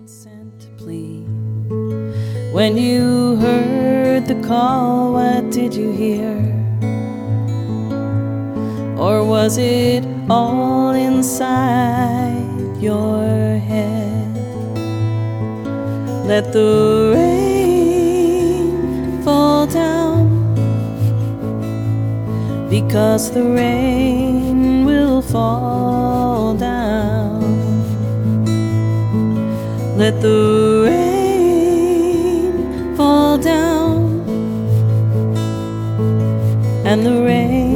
Sent to plead. When you heard the call, what did you hear? Or was it all inside your head? Let the rain fall down, because the rain will fall down. Let the rain fall down, and the rain